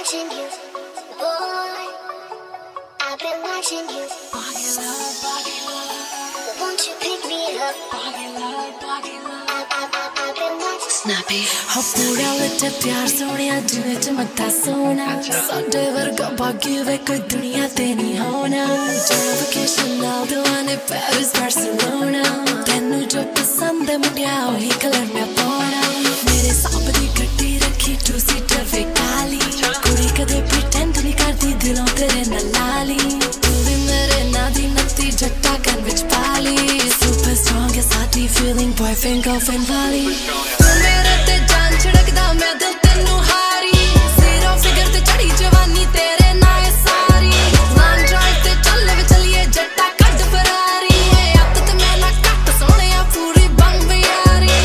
watching you, boy. I've been watching you. Won't you pick me up? I've been watching. Snappy. हो पूरा विच प्यार सोनिया जिवें चमकदा सोना साडे वर्गा बागी वे कोई दुनिया ते नहीं होना वेकेशन नाल दवाने पेरिस बार्सिलोना तेनू जो पसंद है मुंडिया ओही कलर मैं पाना मेरे साहब दी गड्डी रखी टू सीटर वे काली कुड़ी कदे प्रिटेंड नहीं करदी दिलों तेरे नाल लाली तू भी मेरे ना दी नत्ती जट्टा कन विच पाली सुपर स्ट्रॉन्ग है साडी फीलिंग बॉयफ्रेंड गर्लफ्रेंड वाली मेरे ते जान छिड़कदा मैं दिल तेनू हारी जीरो फिगर ते चढ़ी जवानी तेरे नाल सारी लॉन्ग ड्राइव ते चल वे चलिए जट्टा कट फरारी अत ते मैं ना कट सोहणिया पूरी बंग यारी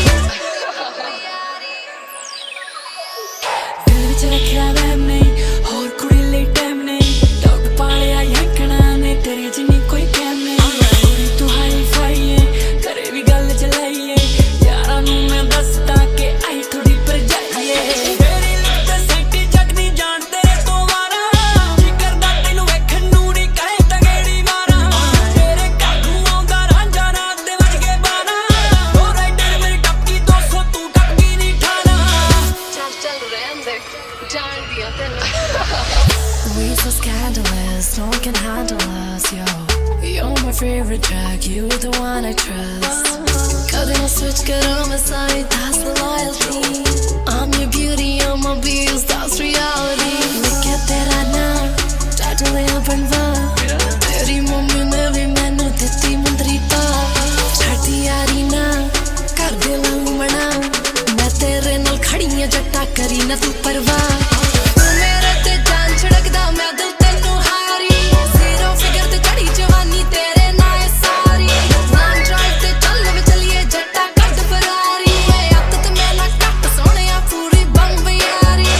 दिल विच रखिया वै नहीं होर कुड़ी लई टाइम नहीं डाउट पालिया यकना ने तेरे जिन्नी कोई कैम नहीं तू हाई फाई है करे भी गल चलाइए यारां नू मैं दसदा के आई थोड़ी पर जाइए तेरी लत सैटी जगदी जान तेरे तो वारा की करदा तैनू वेखण नू नहीं कहे तगेड़ी मारा तेरे कागू आउंदा रांझा रात दे वज के बाना ओ राइडर मेरी टपकी 200 तू टपकी नहीं ठाना चल चल रहन दे जान दिया तैनू We so scandalous, no one can handle us, yo. You're my favorite track, you're the one I trust. Cutting a switch, get on my side, that's the loyalty. I'm your beauty, I'm my bills, that's reality. Look at that right now, try to lay up and va. Teri mummy ne bhi mainu ditti mundri pa. Chhati yaari na, kar de lau mana. Main tere nal khadi aa jatta kari na tu parwa. Mere te jaan chhadakda main dil tenu haari. Zero figure te chadi jawani tere naal saari. Long drive te chal ve chaliye jatta kad ferrari. At te main na kat sohniya puri bang yaari.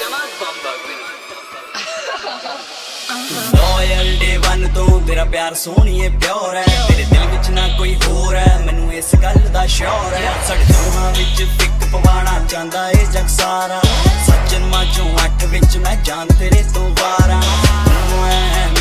Loyal day one ਤੋਂ ਤੇਰਾ ਪਿਆਰ ਸੋਹਣੀਏ pure ਹੈ ਤੇਰੇ ਦਿਲ ਵਿੱਚ ਨਾ ਕੋਈ ਹੋਰ ਹੈ ਮੈਨੂੰ ਇਸ ਗੱਲ ਦਾ ਸ਼ੌਰ ਹੈ ਸਾਡੇ ਦੋਹਾਂ ਵਿੱਚ ਫਿੱਕ ਪਵਾਣਾ ਚਾਹੁੰਦਾ ਏ ਜਗ ਸਾਰਾ ਸੱਜਣ ਮਾਝੋਂ 8 ਵਿੱਚ ਮੈਂ ਜਾਨ ਤੇਰੇ ਤੋਂ ਵਾਰਾਂ